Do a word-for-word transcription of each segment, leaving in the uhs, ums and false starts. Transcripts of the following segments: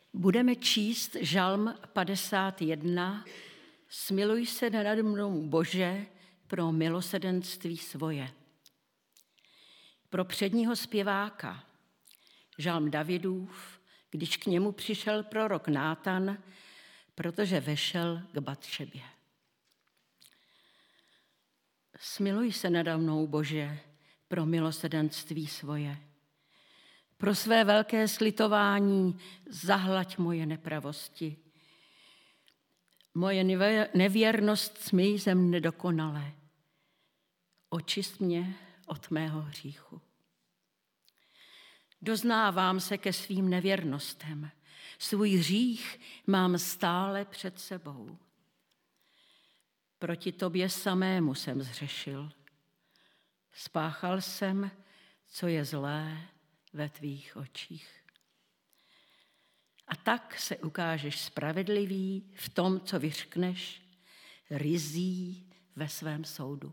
Budeme číst Žalm padesát jedna. Smiluj se nad mnou, Bože, pro milosrdenství svoje. Pro předního zpěváka, žalm Davidův, když k němu přišel prorok Nátan, protože vešel k Batšebě. Smiluj se nade mnou, Bože, pro milosrdenství svoje. Pro své velké slitování zahlaď moje nepravosti. Moje nevěrnost smyj ze mne dokonale. Očist mě od mého hříchu. Doznávám se ke svým nevěrnostem. Svůj hřích mám stále před sebou. Proti tobě samému jsem zřešil. Spáchal jsem, co je zlé ve tvých očích. A tak se ukážeš spravedlivý v tom, co vyřkneš, ryzí ve svém soudu.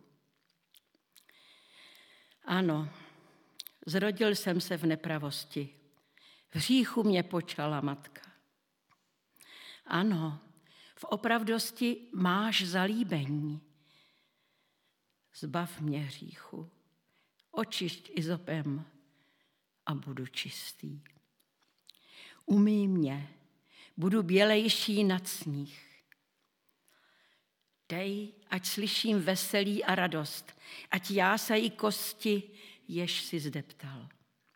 Ano, zrodil jsem se v nepravosti, v hříchu mě počala matka. Ano, v opravdosti máš zalíbení. Zbav mě hříchu, očišť izopem a budu čistý. Umyj mě, budu bělejší nad sníh. Dej, ať slyším veselí a radost, ať jásají kosti, jež si zdeptal.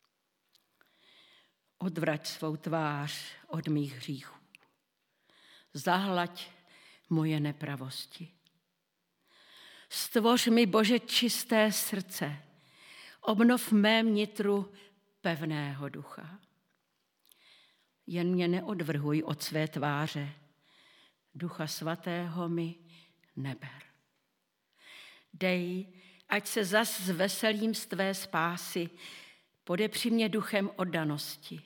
Odvrať svou tvář od mých hříchů. Zahlaď moje nepravosti. Stvoř mi, Bože, čisté srdce, obnov v mém nitru pevného ducha. Jen mě neodvrhuj od své tváře, Ducha svatého mi neber. Dej, ať se zas zveselím z tvé spásy, podepři mě duchem oddanosti.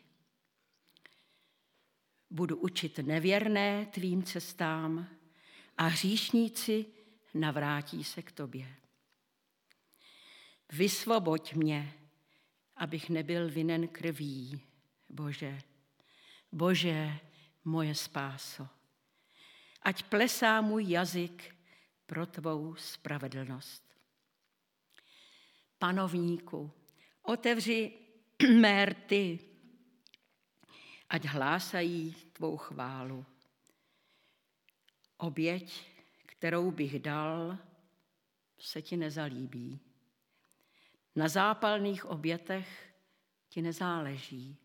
Budu učit nevěrné tvým cestám a hříšníci navrátí se k tobě. Vysvoboď mě, abych nebyl vinen krví, Bože, Bože, moje spáso. Ať plesá můj jazyk pro tvou spravedlnost. Panovníku, otevři mé rty, ať hlásají tvou chválu. Oběť, kterou bych dal, se ti nezalíbí. Na zápalných obětech ti nezáleží.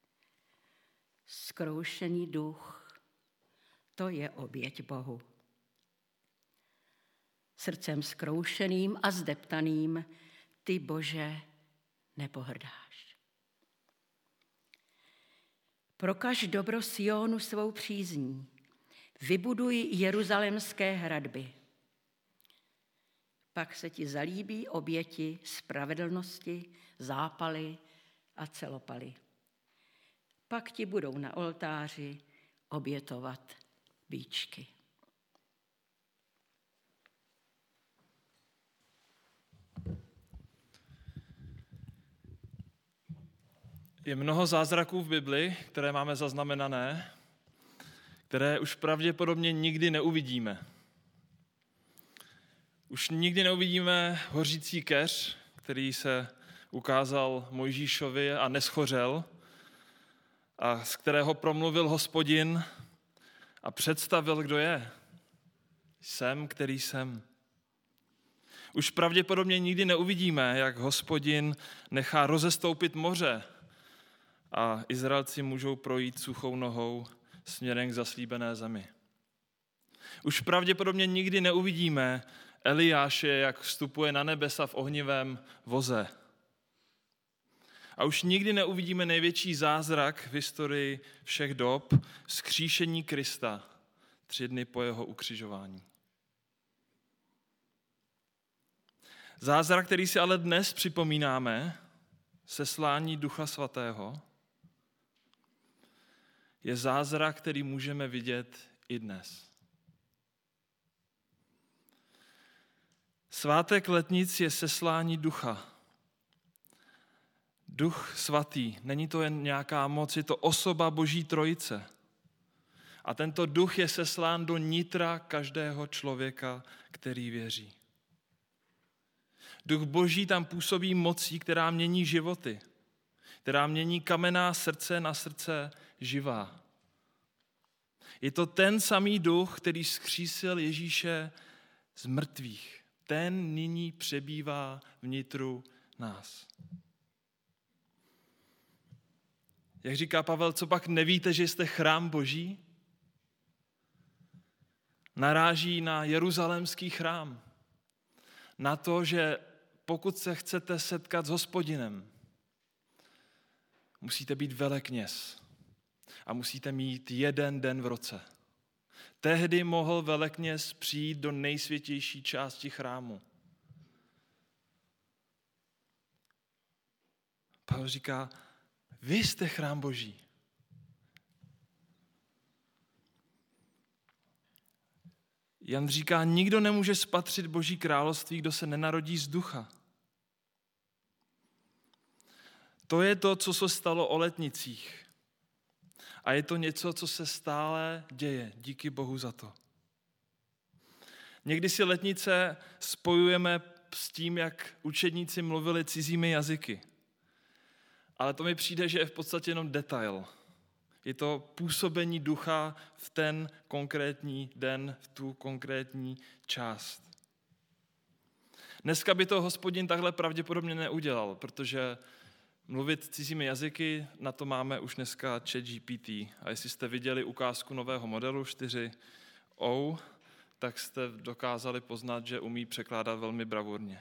Zkroušený duch, to je oběť Bohu. Srdcem zkroušeným a zdeptaným ty, Bože, nepohrdáš. Prokaž dobro Sionu svou přízní, vybuduj jeruzalémské hradby. Pak se ti zalíbí oběti spravedlnosti, zápaly a celopaly. Pak ti budou na oltáři obětovat bíčky. Je mnoho zázraků v Bibli, které máme zaznamenané, které už pravděpodobně nikdy neuvidíme. Už nikdy neuvidíme hořící keř, který se ukázal Mojžíšovi a neschořel, a z kterého promluvil Hospodin a představil, kdo je. Jsem, který jsem. Už pravděpodobně nikdy neuvidíme, jak Hospodin nechá rozestoupit moře a Izraelci můžou projít suchou nohou směrem k zaslíbené zemi. Už pravděpodobně nikdy neuvidíme Eliáše, jak vstupuje na nebesa v ohnivém voze. A už nikdy neuvidíme největší zázrak v historii všech dob, vzkříšení Krista tři dny po jeho ukřižování. Zázrak, který si ale dnes připomínáme, seslání Ducha Svatého, je zázrak, který můžeme vidět i dnes. Svátek letnic je seslání ducha. Duch svatý, není to jen nějaká moc, je to osoba Boží trojice. A tento duch je seslán do nitra každého člověka, který věří. Duch Boží tam působí mocí, která mění životy, která mění kamenná srdce na srdce živá. Je to ten samý duch, který vzkřísil Ježíše z mrtvých. Ten nyní přebývá vnitru nás. Jak říká Pavel, co pak nevíte, že jste chrám Boží? Naráží na jeruzalémský chrám. Na to, že pokud se chcete setkat s Hospodinem, musíte být velekněz a musíte mít jeden den v roce. Tehdy mohl velekněz přijít do nejsvětější části chrámu. Pavel říká, vy jste chrám Boží. Jan říká, nikdo nemůže spatřit Boží království, kdo se nenarodí z ducha. To je to, co se stalo o letnicích. A je to něco, co se stále děje. Díky Bohu za to. Někdy si letnice spojujeme s tím, jak učedníci mluvili cizími jazyky. Ale to mi přijde, že je v podstatě jenom detail. Je to působení ducha v ten konkrétní den, v tu konkrétní část. Dneska by to Hospodin takhle pravděpodobně neudělal, protože mluvit cizími jazyky, na to máme už dneska ChatGPT. A jestli jste viděli ukázku nového modelu čtyři O, tak jste dokázali poznat, že umí překládat velmi bravurně.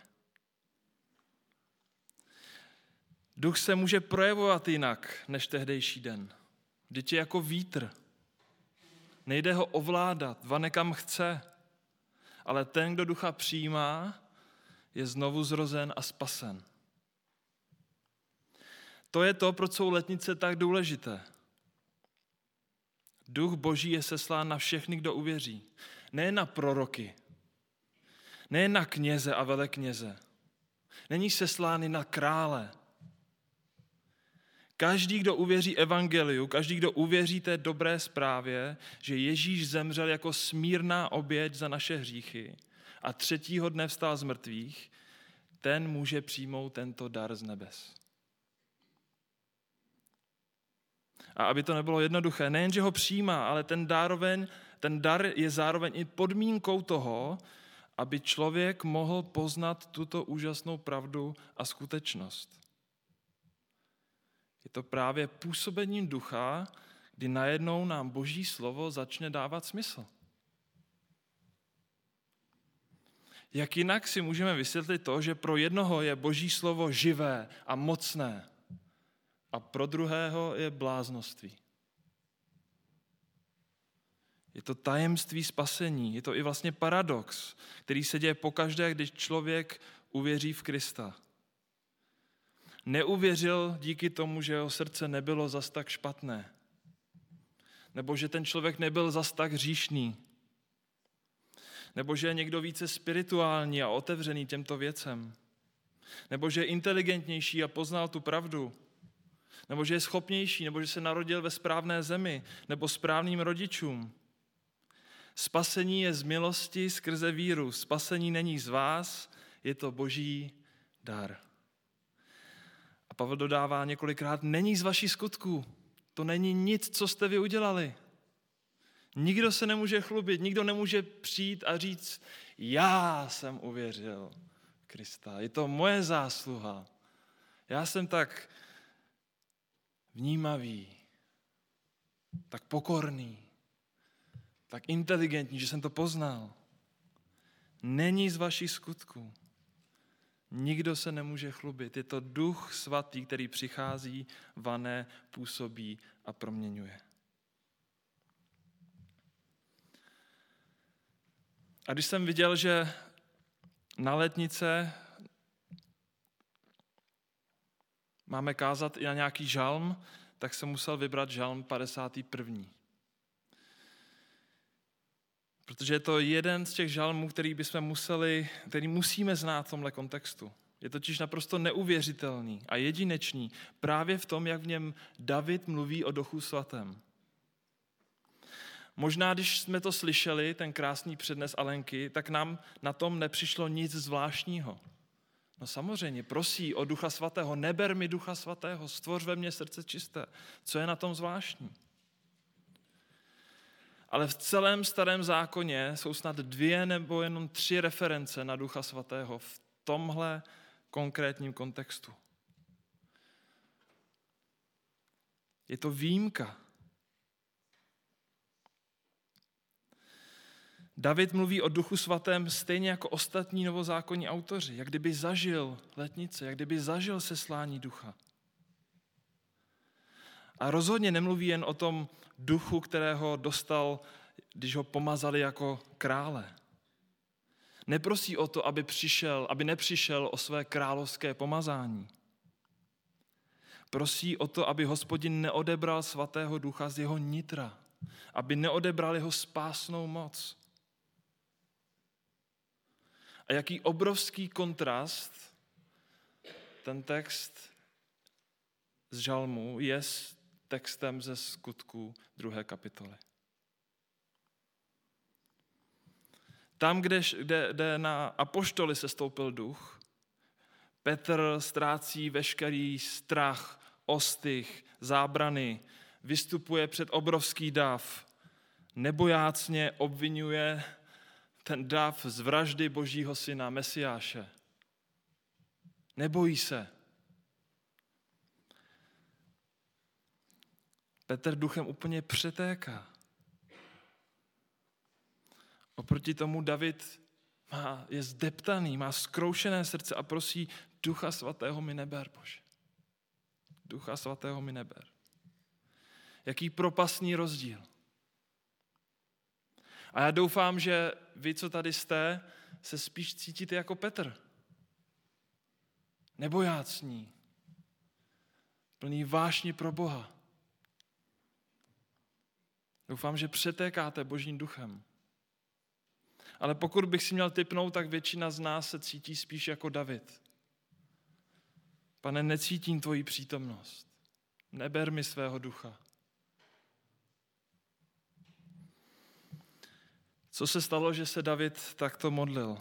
Duch se může projevovat jinak než tehdejší den. Vždyť je jako vítr. Nejde ho ovládat, vane kam chce. Ale ten, kdo ducha přijímá, je znovu zrozen a spasen. To je to, proč jsou letnice tak důležité. Duch Boží je seslán na všechny, kdo uvěří. Ne na proroky, ne na kněze a velekněze. Není seslán na krále. Každý, kdo uvěří evangeliu, každý, kdo uvěří té dobré zprávě, že Ježíš zemřel jako smírná oběť za naše hříchy a třetího dne vstal z mrtvých, ten může přijmout tento dar z nebes. A aby to nebylo jednoduché, nejen, že ho přijímá, ale ten, dároveň, ten dar je zároveň i podmínkou toho, aby člověk mohl poznat tuto úžasnou pravdu a skutečnost. Je to právě působením ducha, kdy najednou nám Boží slovo začne dávat smysl. Jak jinak si můžeme vysvětlit to, že pro jednoho je Boží slovo živé a mocné a pro druhého je bláznoství. Je to tajemství spasení, je to i vlastně paradox, který se děje pokaždé, když člověk uvěří v Krista. Neuvěřil díky tomu, že jeho srdce nebylo zas tak špatné. Nebo že ten člověk nebyl zas tak hříšný. Nebo že je někdo více spirituální a otevřený těmto věcem. Nebo že je inteligentnější a poznal tu pravdu. Nebo že je schopnější, nebo že se narodil ve správné zemi, nebo správným rodičům. Spasení je z milosti skrze víru. Spasení není z vás, je to Boží dar. A Pavel dodává několikrát, není z vašich skutků. To není nic, co jste vy udělali. Nikdo se nemůže chlubit, nikdo nemůže přijít a říct, já jsem uvěřil Krista, je to moje zásluha. Já jsem tak vnímavý, tak pokorný, tak inteligentní, že jsem to poznal. Není z vašich skutků. Nikdo se nemůže chlubit. Je to Duch Svatý, který přichází, vane, působí a proměňuje. A když jsem viděl, že na letnice máme kázat i na nějaký žalm, tak jsem musel vybrat žalm padesátý první. Protože je to jeden z těch žalmů, který bychom museli, který musíme znát v tomhle kontextu. Je totiž naprosto neuvěřitelný a jedinečný právě v tom, jak v něm David mluví o Duchu Svatém. Možná, když jsme to slyšeli, ten krásný přednes Alenky, tak nám na tom nepřišlo nic zvláštního. No samozřejmě, prosí o Ducha Svatého, neber mi Ducha Svatého, stvoř ve mně srdce čisté. Co je na tom zvláštní? Ale v celém Starém zákoně jsou snad dvě nebo jenom tři reference na Ducha Svatého v tomhle konkrétním kontextu. Je to výjimka. David mluví o Duchu Svatém stejně jako ostatní novozákonní autoři, jak kdyby zažil letnice, jak kdyby zažil seslání ducha. A rozhodně nemluví jen o tom duchu, kterého dostal, když ho pomazali jako krále. Neprosí o to, aby přišel, aby nepřišel o své královské pomazání. Prosí o to, aby Hospodin neodebral svatého ducha z jeho nitra, aby neodebral jeho spásnou moc. A jaký obrovský kontrast ten text z žalmu je s textem ze Skutků druhé kapitoly. Tam, kde, kde, kde na apoštoly sestoupil duch, Petr ztrácí veškerý strach, ostych, zábrany, vystupuje před obrovský dav, nebojácně obvinuje ten dav z vraždy Božího syna, Mesiáše. Nebojí se. Petr duchem úplně přetéká. Oproti tomu David má, je zdeptaný, má zkroušené srdce a prosí, Ducha Svatého mi neber, Bože. Ducha Svatého mi neber. Jaký propastný rozdíl. A já doufám, že vy, co tady jste, se spíš cítíte jako Petr. Nebojácní. Plný vášni pro Boha. Doufám, že přetékáte Božím duchem. Ale pokud bych si měl tipnout, tak většina z nás se cítí spíš jako David. Pane, necítím tvoji přítomnost. Neber mi svého ducha. Co se stalo, že se David takto modlil?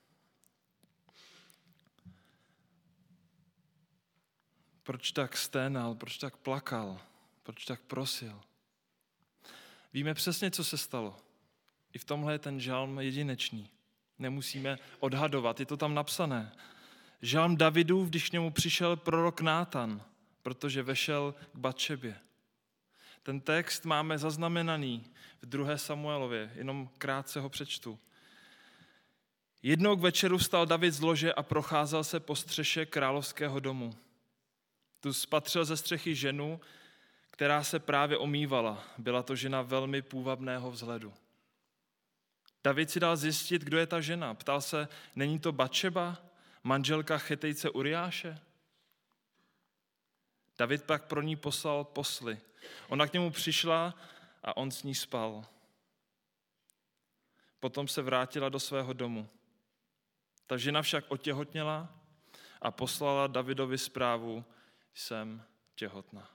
Proč tak sténal, proč tak plakal, proč tak prosil? Víme přesně, co se stalo. I v tomhle je ten žalm jedinečný. Nemusíme odhadovat, je to tam napsané. Žalm Davidův, když k němu přišel prorok Nátan, protože vešel k Batšebě. Ten text máme zaznamenaný v druhé Samuelově, jenom krátce ho přečtu. Jednou k večeru vstal David z lože a procházel se po střeše královského domu. Tu spatřil ze střechy ženu, která se právě omývala. Byla to žena velmi půvabného vzhledu. David si dal zjistit, kdo je ta žena. Ptal se, není to Batšeba, manželka Chetejce Uriáše? David pak pro ní poslal posly. Ona k němu přišla a on s ní spal. Potom se vrátila do svého domu. Ta žena však otěhotněla a poslala Davidovi zprávu, jsem těhotná.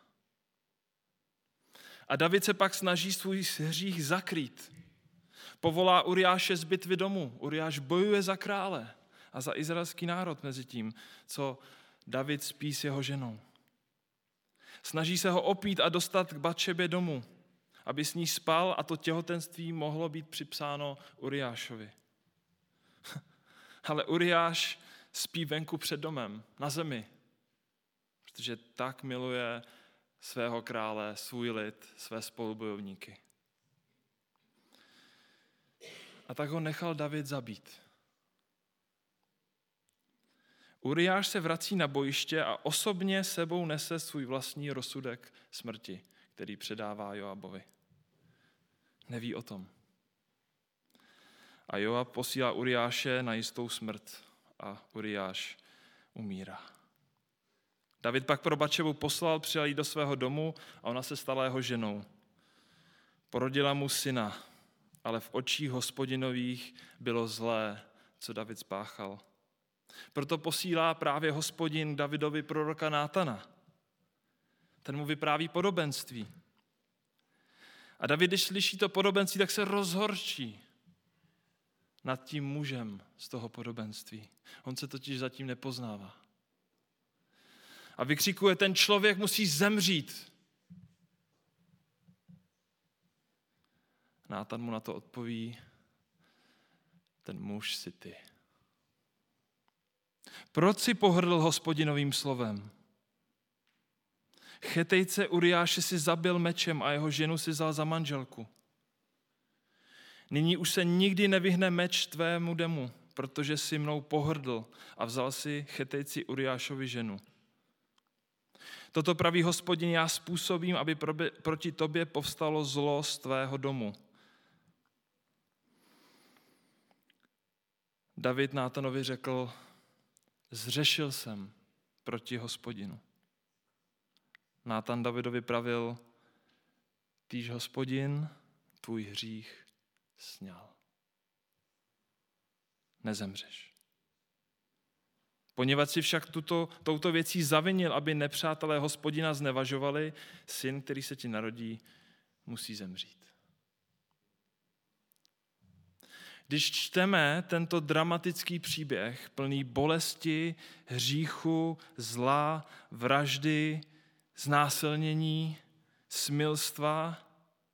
A David se pak snaží svůj hřích zakrýt. Povolá Uriáše z bitvy domů. Uriáš bojuje za krále a za izraelský národ mezi tím, co David spí s jeho ženou. Snaží se ho opít a dostat k Batšebě domů, aby s ní spal a to těhotenství mohlo být připsáno Uriášovi. Ale Uriáš spí venku před domem, na zemi, protože tak miluje svého krále, svůj lid, své spolubojovníky. A tak ho nechal David zabít. Uriáš se vrací na bojiště a osobně sebou nese svůj vlastní rozsudek smrti, který předává Joabovi. Neví o tom. A Joab posílá Uriáše na jistou smrt a Uriáš umírá. David pak pro Batšebu poslal, přijal jí do svého domu a ona se stala jeho ženou. Porodila mu syna, ale v očích Hospodinových bylo zlé, co David spáchal. Proto posílá právě Hospodin Davidovi proroka Nátana. Ten mu vypráví podobenství. A David, když slyší to podobenství, tak se rozhorčí nad tím mužem z toho podobenství. On se totiž zatím nepoznává. A vykřikuje, ten člověk musí zemřít. Nátan mu na to odpoví, ten muž si ty. Proč si pohrdl Hospodinovým slovem? Chetejce Uriáše si zabil mečem a jeho ženu si vzal za manželku. Nyní už se nikdy nevyhne meč tvému demu, protože si mnou pohrdl a vzal si Chetejci Uriášovi ženu. Toto praví Hospodin, já způsobím, aby proti tobě povstalo zlo z tvého domu. David Nátanovi řekl, zřešil jsem proti Hospodinu. Nátan Davidovi pravil, týž Hospodin tvůj hřích sňal. Nezemřeš. Poněvadž si však tuto, touto věcí zavinil, aby nepřátelé Hospodina znevažovali, syn, který se ti narodí, musí zemřít. Když čteme tento dramatický příběh, plný bolesti, hříchu, zla, vraždy, znásilnění, smilstva,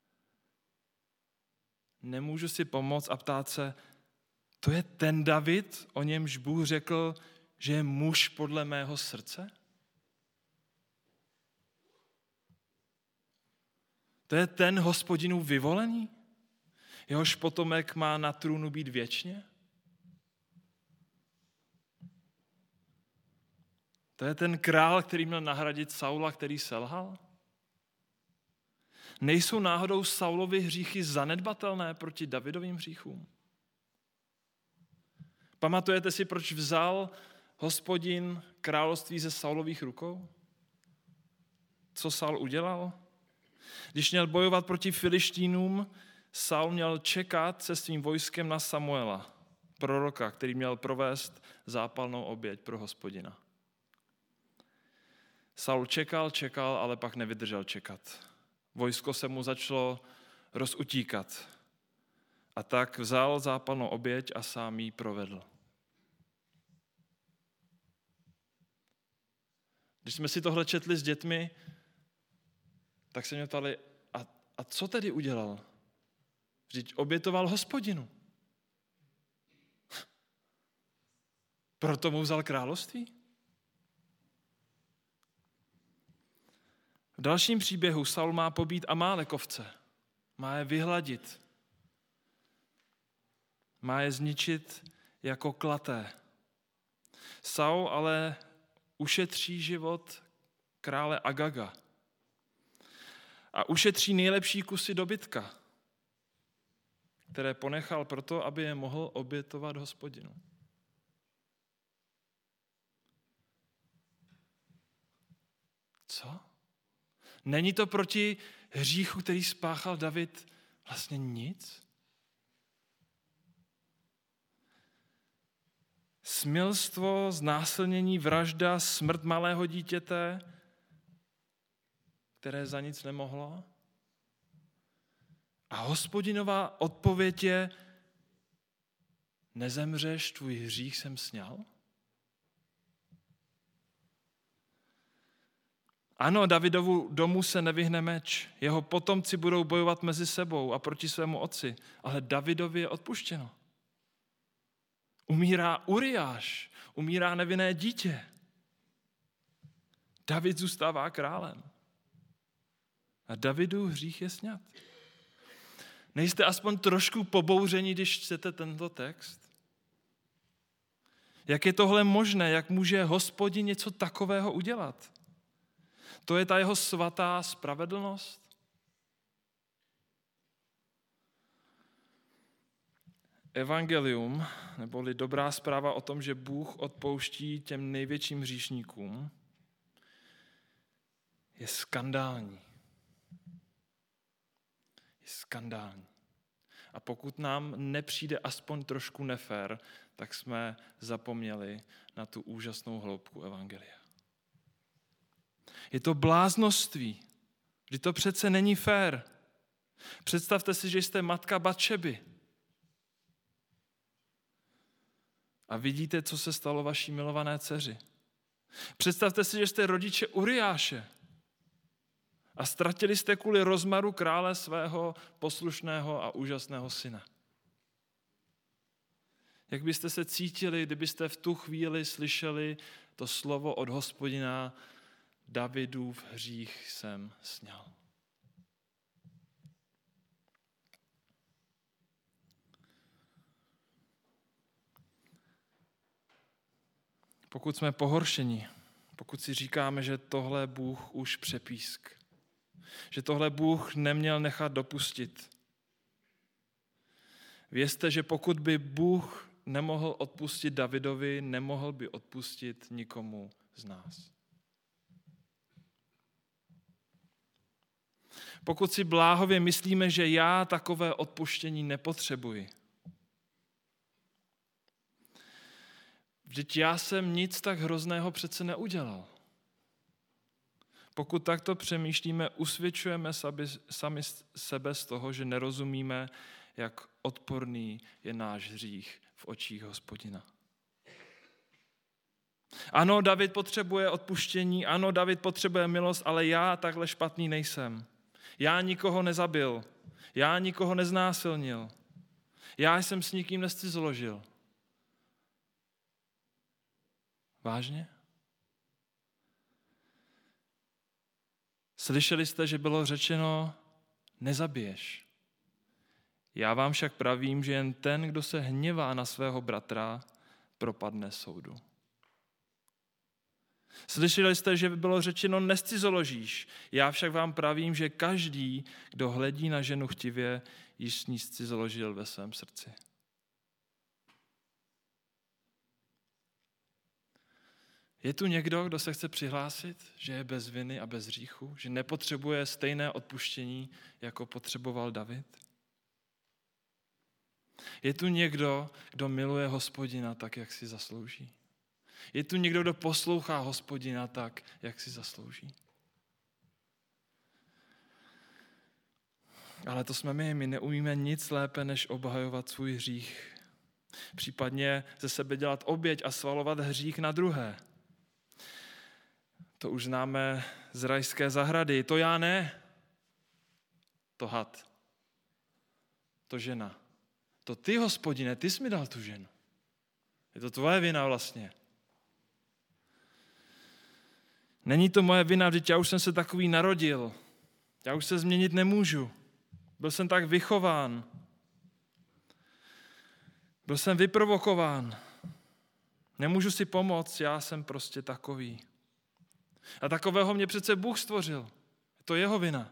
nemůžu si pomoct a ptát se, to je ten David, o němž Bůh řekl, že je muž podle mého srdce? To je ten Hospodinův vyvolený? Jehož potomek má na trůnu být věčně? To je ten král, který měl nahradit Saula, který selhal? Nejsou náhodou Saulovy hříchy zanedbatelné proti Davidovým hříchům? Pamatujete si, proč vzal Hospodin království ze Saulových rukou? Co Saul udělal? Když měl bojovat proti Filištínům, Saul měl čekat se svým vojskem na Samuela, proroka, který měl provést zápalnou oběť pro Hospodina. Saul čekal, čekal, ale pak nevydržel čekat. Vojsko se mu začalo rozutíkat. A tak vzal zápalnou oběť a sám ji provedl. Když jsme si tohle četli s dětmi, tak se mě ptali, a, a co tedy udělal? Vždyť obětoval Hospodinu. Proto mu vzal království? V dalším příběhu Saul má pobít Amálekovce. Má je vyhladit. Má je zničit jako klaté. Saul ale ušetří život krále Agaga. A ušetří nejlepší kusy dobytka, které ponechal proto, aby je mohl obětovat Hospodinu. Co? Není to proti hříchu, který spáchal David, vlastně nic? Smilstvo, znásilnění, vražda, smrt malého dítěte, které za nic nemohlo? A Hospodinová odpověď je, nezemřeš, tvůj hřích jsem sňal? Ano, Davidovu domu se nevyhne meč. Jeho potomci budou bojovat mezi sebou a proti svému otci. Ale Davidovi je odpuštěno. Umírá Uriáš, umírá nevinné dítě. David zůstává králem. A Davidův hřích je sňat. Nejste aspoň trošku pobouření, když čtete tento text? Jak je tohle možné? Jak může Hospodin něco takového udělat? To je ta jeho svatá spravedlnost? Evangelium, neboli dobrá zpráva o tom, že Bůh odpouští těm největším hříšníkům, je skandální. Je skandální. A pokud nám nepřijde aspoň trošku nefér, tak jsme zapomněli na tu úžasnou hloubku evangelia. Je to bláznoství. Vždyť to přece není fér. Představte si, že jste matka Batšeby. A vidíte, co se stalo vaší milované dceři. Představte si, že jste rodiče Uriáše. A ztratili jste kvůli rozmaru krále svého poslušného a úžasného syna. Jak byste se cítili, kdybyste v tu chvíli slyšeli to slovo od Hospodina: Davidův hřích jsem sňal. Pokud jsme pohoršeni, pokud si říkáme, že tohle Bůh už přepísk, že tohle Bůh neměl nechat dopustit, vězte, že pokud by Bůh nemohl odpustit Davidovi, nemohl by odpustit nikomu z nás. Pokud si bláhově myslíme, že já takové odpuštění nepotřebuji, vždyť já jsem nic tak hrozného přece neudělal. Pokud takto přemýšlíme, usvědčujeme sami sebe z toho, že nerozumíme, jak odporný je náš hřích v očích Hospodina. Ano, David potřebuje odpuštění, ano, David potřebuje milost, ale já takhle špatný nejsem. Já nikoho nezabil, já nikoho neznásilnil, já jsem s nikým nescizoložil. Vážně? Slyšeli jste, že bylo řečeno, nezabiješ. Já vám však pravím, že jen ten, kdo se hněvá na svého bratra, propadne soudu. Slyšeli jste, že bylo řečeno, nescizoložíš. Já však vám pravím, že každý, kdo hledí na ženu chtivě, již s ní scizoložil ve svém srdci. Je tu někdo, kdo se chce přihlásit, že je bez viny a bez hříchu, že nepotřebuje stejné odpuštění, jako potřeboval David? Je tu někdo, kdo miluje Hospodina tak, jak si zaslouží? Je tu někdo, kdo poslouchá Hospodina tak, jak si zaslouží? Ale to jsme my, my neumíme nic lépe, než obhajovat svůj hřích. Případně ze sebe dělat oběť a svalovat hřích na druhé. To už známe z rajské zahrady. To já ne. To had. To žena. To ty, Hospodine, ty jsi mi dal tu ženu. Je to tvoje vina vlastně. Není to moje vina, vždyť já už jsem se takový narodil. Já už se změnit nemůžu. Byl jsem tak vychován. Byl jsem vyprovokován. Nemůžu si pomoct, já jsem prostě takový. A takového mě přece Bůh stvořil. Je to jeho vina.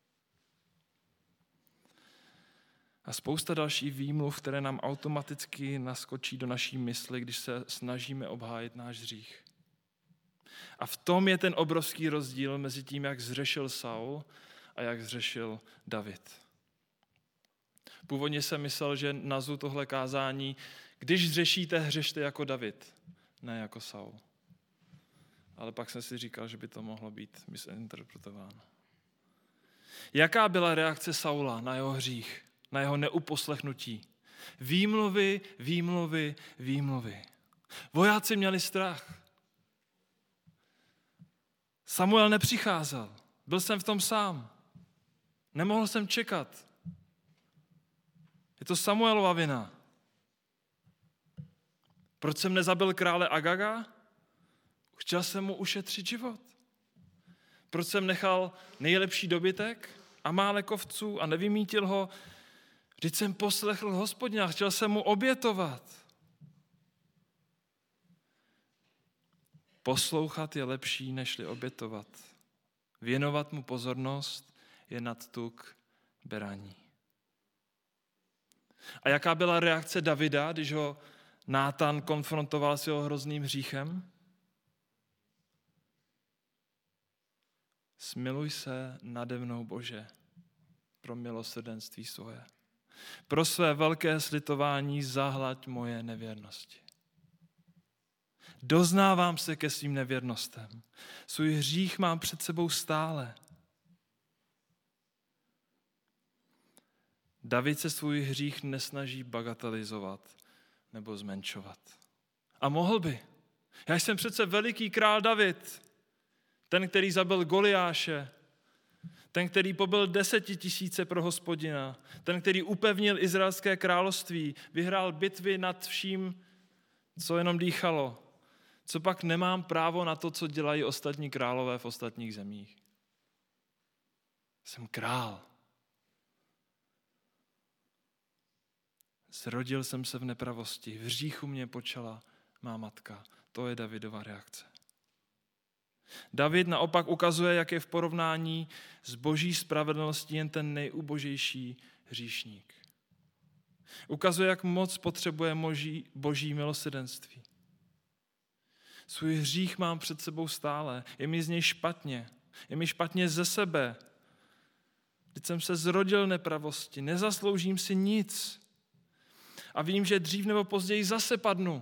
A spousta dalších výmluv, které nám automaticky naskočí do naší mysli, když se snažíme obhájit náš hřích. A v tom je ten obrovský rozdíl mezi tím, jak zřešil Saul a jak zřešil David. Původně jsem myslel, že nazvu tohle kázání, když zřešíte, hřešte jako David, ne jako Saul. Ale pak jsem si říkal, že by to mohlo být misinterpretováno. Jaká byla reakce Saula na jeho hřích, na jeho neuposlechnutí? Výmluvy, výmluvy, výmluvy. Vojáci měli strach. Samuel nepřicházel. Byl jsem v tom sám. Nemohl jsem čekat. Je to Samuelova vina. Proč jsem nezabil krále Agaga? Chtěl jsem mu ušetřit život. Proč jsem nechal nejlepší dobytek a málek ovců a nevymítil ho? Vždyť jsem poslechl Hospodina, chtěl jsem mu obětovat. Poslouchat je lepší, nežli obětovat. Věnovat mu pozornost je nadtuk beraní. A jaká byla reakce Davida, když ho Nátan konfrontoval s jeho hrozným hříchem? Smiluj se nade mnou, Bože, pro milosrdenství svoje. Pro své velké slitování zahlaď moje nevěrnosti. Doznávám se ke svým nevěrnostem. Svůj hřích mám před sebou stále. David se svůj hřích nesnaží bagatelizovat nebo zmenšovat. A mohl by. Já jsem přece veliký král David, ten, který zabil Goliáše, ten, který pobil desetitisíce pro Hospodina, ten, který upevnil izraelské království, vyhrál bitvy nad vším, co jenom dýchalo. Co pak nemám právo na to, co dělají ostatní králové v ostatních zemích? Jsem král. Zrodil jsem se v nepravosti, v hříchu mě počala má matka. To je Davidova reakce. David naopak ukazuje, jak je v porovnání s boží spravedlností jen ten nejubožejší hříšník. Ukazuje, jak moc potřebuje boží, boží milosrdenství. Svůj hřích mám před sebou stále. Je mi z něj špatně. Je mi špatně ze sebe. Teď jsem se zrodil nepravosti. Nezasloužím si nic. A vím, že dřív nebo později zase padnu.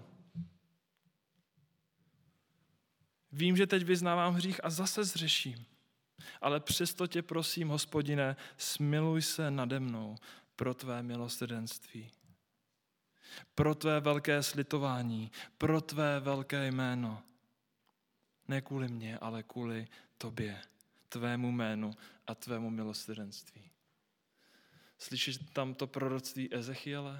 Vím, že teď vyznávám hřích a zase zřeším. Ale přesto tě prosím, Hospodine, smiluj se nade mnou pro tvé milosrdenství. Pro tvé velké slitování, pro tvé velké jméno. Ne kvůli mně, ale kvůli tobě, tvému jménu a tvému milosrdenství. Slyšíš tam to proroctví Ezechiele?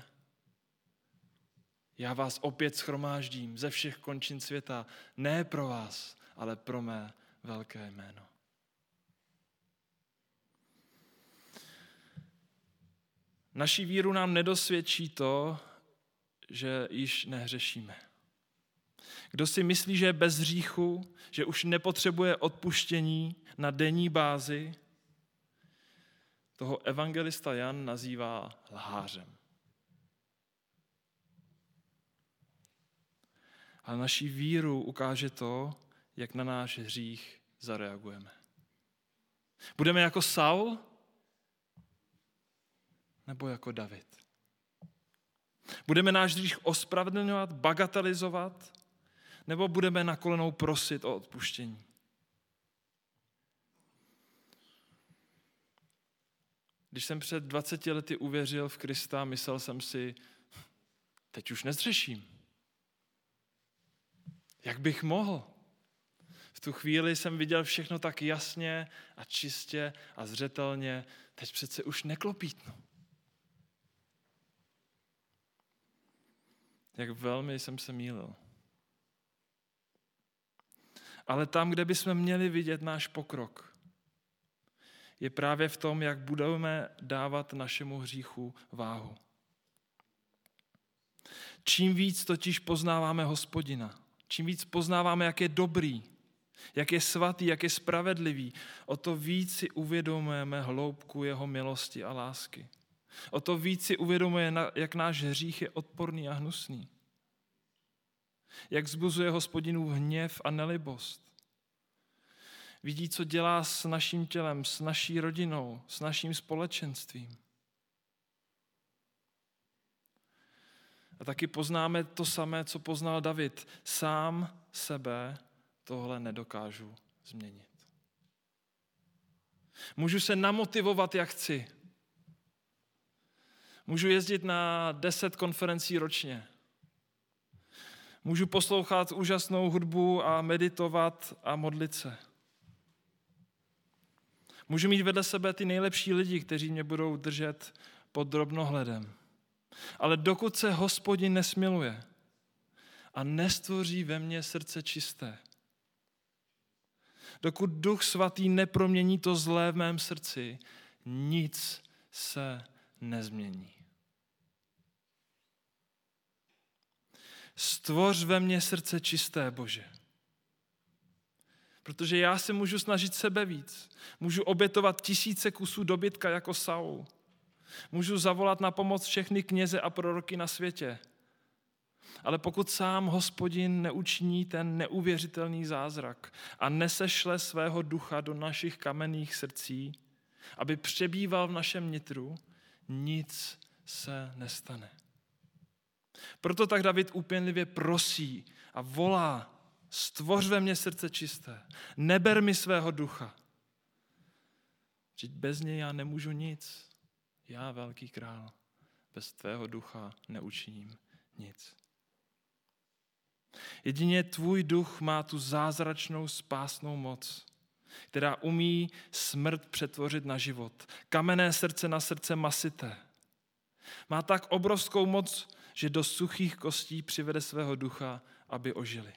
Já vás opět shromáždím ze všech končin světa, ne pro vás, ale pro mé velké jméno. Naší víru nám nedosvědčí to, že již nehřešíme. Kdo si myslí, že je bez hříchu, že už nepotřebuje odpuštění na denní bázi, toho evangelista Jan nazývá lhářem. A naší víru ukáže to, jak na náš hřích zareagujeme. Budeme jako Saul nebo jako David? Budeme náš hřích ospravedlňovat, bagatelizovat, nebo budeme na kolenou prosit o odpuštění? Když jsem před dvaceti lety uvěřil v Krista, myslel jsem si, teď už nezřeším. Jak bych mohl? V tu chvíli jsem viděl všechno tak jasně a čistě a zřetelně, teď přece už neklopítnu. Jak velmi jsem se mýlil. Ale tam, kde bychom měli vidět náš pokrok, je právě v tom, jak budeme dávat našemu hříchu váhu. Čím víc totiž poznáváme Hospodina, čím víc poznáváme, jak je dobrý, jak je svatý, jak je spravedlivý, o to víc si uvědomujeme hloubku jeho milosti a lásky. O to víc si uvědomujeme, jak náš hřích je odporný a hnusný. Jak vzbuzuje Hospodinův hněv a nelibost. Vidí, co dělá s naším tělem, s naší rodinou, s naším společenstvím. A taky poznáme to samé, co poznal David. Sám sebe tohle nedokážu změnit. Můžu se namotivovat, jak chci. Můžu jezdit na deset konferencí ročně. Můžu poslouchat úžasnou hudbu a meditovat a modlit se. Můžu mít vedle sebe ty nejlepší lidi, kteří mě budou držet pod drobnohledem. Ale dokud se Hospodin nesmiluje a nestvoří ve mně srdce čisté, dokud Duch Svatý nepromění to zlé v mém srdci, nic se nezmění. Stvoř ve mně srdce čisté, Bože. Protože já se můžu snažit sebe víc. Můžu obětovat tisíce kusů dobytka jako Saul. Můžu zavolat na pomoc všechny kněze a proroky na světě. Ale pokud sám Hospodin neučiní ten neuvěřitelný zázrak a nesešle svého ducha do našich kamenných srdcí, aby přebýval v našem nitru, nic se nestane. Proto tak David úpěnlivě prosí a volá: stvoř ve mně srdce čisté, neber mi svého ducha. Vždyť bez něj já nemůžu nic. já velký král, bez tvého ducha neučiním nic. Jedině tvůj duch má tu zázračnou spásnou moc, která umí smrt přetvořit na život. Kamenné srdce na srdce masité. Má tak obrovskou moc, že do suchých kostí přivede svého ducha, aby ožili.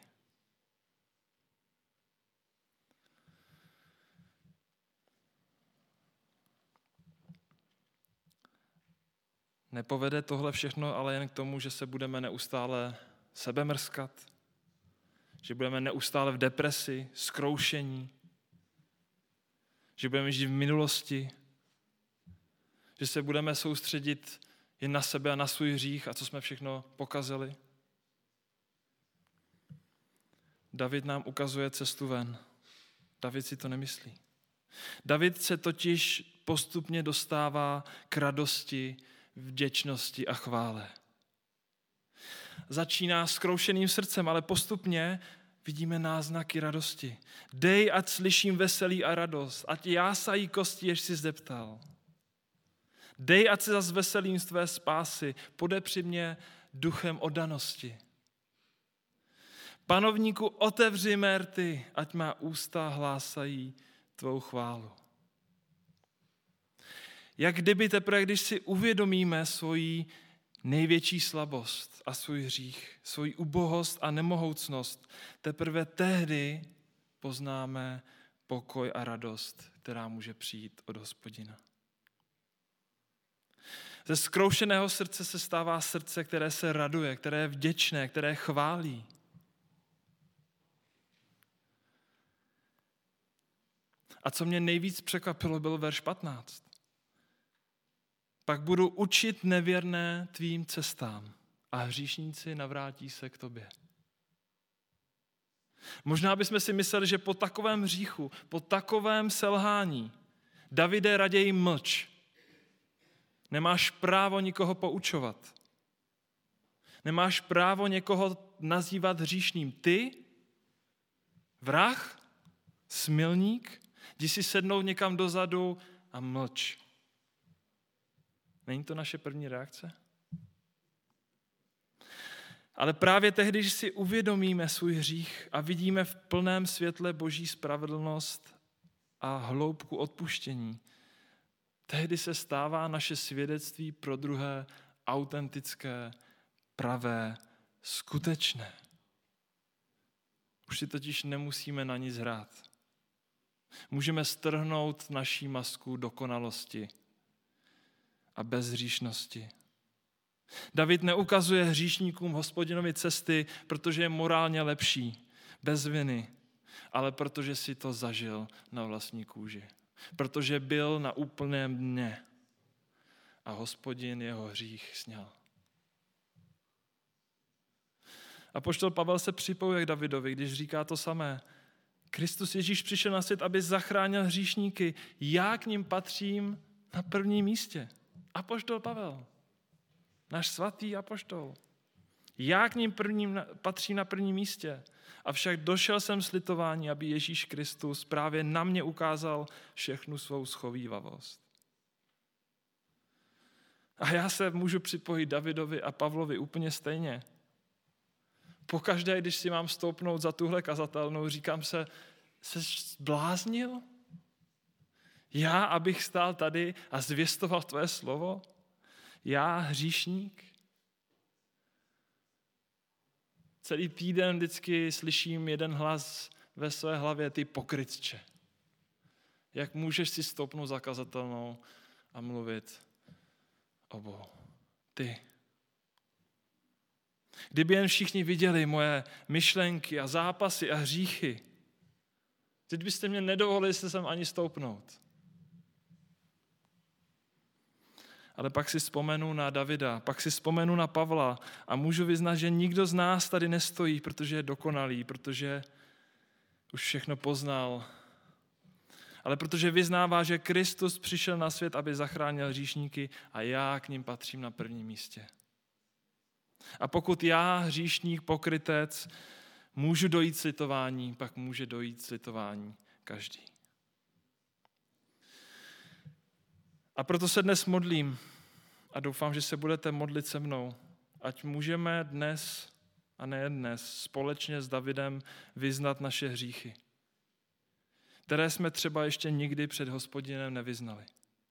Nepovede tohle všechno ale jen k tomu, že se budeme neustále sebemrskat, že budeme neustále v depresi, zkroušení, že budeme žít v minulosti, že se budeme soustředit jen na sebe a na svůj hřích a co jsme všechno pokazili. David nám ukazuje cestu ven. David si to nemyslí. David se totiž postupně dostává k radosti, vděčnosti a chvále. Začíná zkroušeným srdcem, ale postupně vidíme náznaky radosti. Dej, ať slyším veselí a radost, ať jásají kosti, jež jsi zdeptal. Dej, ať se zas veselím z tvé spásy, podepři mě duchem oddanosti. Panovníku, otevři mé rty, ať má ústa hlásají tvou chválu. Jak kdyby teprve, když si uvědomíme svoji největší slabost a svůj hřích, svoji ubohost a nemohoucnost, teprve tehdy poznáme pokoj a radost, která může přijít od Hospodina. Ze zkroušeného srdce se stává srdce, které se raduje, které je vděčné, které chválí. A co mě nejvíc překvapilo, byl verš patnáct. Pak budu učit nevěrné tvým cestám a hříšníci navrátí se k tobě. Možná bychom si mysleli, že po takovém hříchu, po takovém selhání, Davide, raději mlč. Nemáš právo nikoho poučovat. Nemáš právo někoho nazývat hříšným. Ty, vrah, smilník, jdi si sednout někam dozadu a mlč. Není to naše první reakce? Ale právě tehdy, když si uvědomíme svůj hřích a vidíme v plném světle Boží spravedlnost a hloubku odpuštění, tehdy se stává naše svědectví pro druhé autentické, pravé, skutečné. Už si totiž nemusíme na nic hrát. Můžeme strhnout naší masku dokonalosti a bezhříšnosti. David neukazuje hříšníkům Hospodinovi cesty, protože je morálně lepší, bez viny, ale protože si to zažil na vlastní kůži. Protože byl na úplném dně a Hospodin jeho hřích sňal. Apoštol Pavel se připojuje k Davidovi, když říká to samé. Kristus Ježíš přišel na svět, aby zachránil hříšníky. Já k ním patřím na prvním místě. Apoštol Pavel, náš svatý apoštol. Já k ním prvním, patřím na prvním místě. Avšak došel jsem s litování, aby Ježíš Kristus právě na mě ukázal všechnu svou schovívavost. A já se můžu připojit Davidovi a Pavlovi úplně stejně. Pokaždé, když si mám stoupnout za tuhle kazatelnou, říkám se, jsi zbláznil? Já, abych stál tady a zvěstoval tvoje slovo? Já, hříšník? Celý týden vždycky slyším jeden hlas ve své hlavě, ty pokrytče. Jak můžeš si stoupnout za kazatelnou a mluvit o Bohu? Ty. Kdyby jen všichni viděli moje myšlenky a zápasy a hříchy, teď byste mě nedovolili se sem ani stoupnout. Ale pak si vzpomenu na Davida, pak si vzpomenu na Pavla a můžu vyznat, že nikdo z nás tady nestojí, protože je dokonalý, protože už všechno poznal. Ale protože vyznává, že Kristus přišel na svět, aby zachránil hříšníky a já k nim patřím na prvním místě. A pokud já, hříšník, pokrytec, můžu dojít slitování, pak může dojít slitování každý. A proto se dnes modlím a doufám, že se budete modlit se mnou, ať můžeme dnes a nejen dnes společně s Davidem vyznat naše hříchy, které jsme třeba ještě nikdy před Hospodinem nevyznali.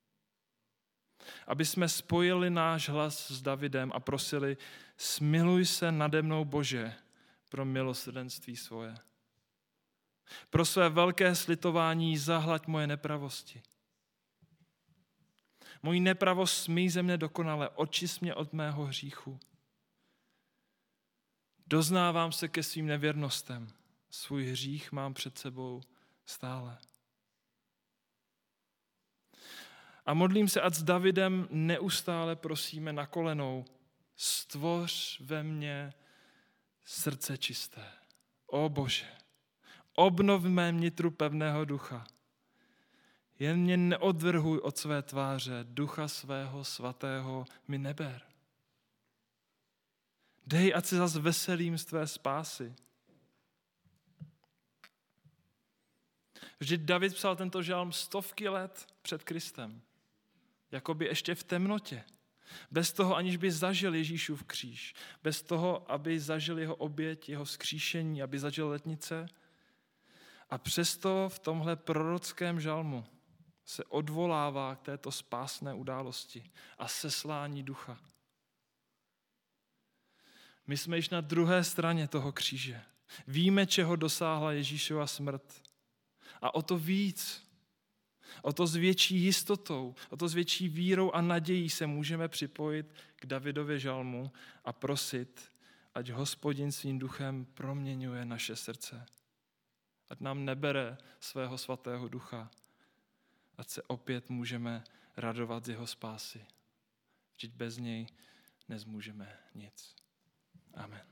Aby jsme spojili náš hlas s Davidem a prosili, smiluj se nade mnou, Bože, pro milosrdenství svoje. Pro své velké slitování zahlaď moje nepravosti. Mojí nepravost smí ze mne dokonale, očist mě od mého hříchu. Doznávám se ke svým nevěrnostem, svůj hřích mám před sebou stále. A modlím se, ať s Davidem neustále prosíme na kolenou, stvoř ve mně srdce čisté. O Bože, obnov v mém nitru pevného ducha. Jen mě neodvrhuj od své tváře, ducha svého svatého mi neber. Dej, ať se zas veselím z tvé spásy. Vždyť David psal tento žalm stovky let před Kristem. Jakoby ještě v temnotě. Bez toho, aniž by zažil Ježíšův kříž. Bez toho, aby zažil jeho oběť, jeho vzkříšení, aby zažil letnice. A přesto v tomhle prorockém žalmu se odvolává k této spásné události a seslání ducha. My jsme již na druhé straně toho kříže. Víme, čeho dosáhla Ježíšova smrt. A o to víc, o to s větší jistotou, o to s větší vírou a nadějí se můžeme připojit k Davidově žalmu a prosit, ať Hospodin svým duchem proměňuje naše srdce. Ať nám nebere svého svatého ducha, ať se opět můžeme radovat z jeho spásy. Vždyť bez něj nezmůžeme nic. Amen.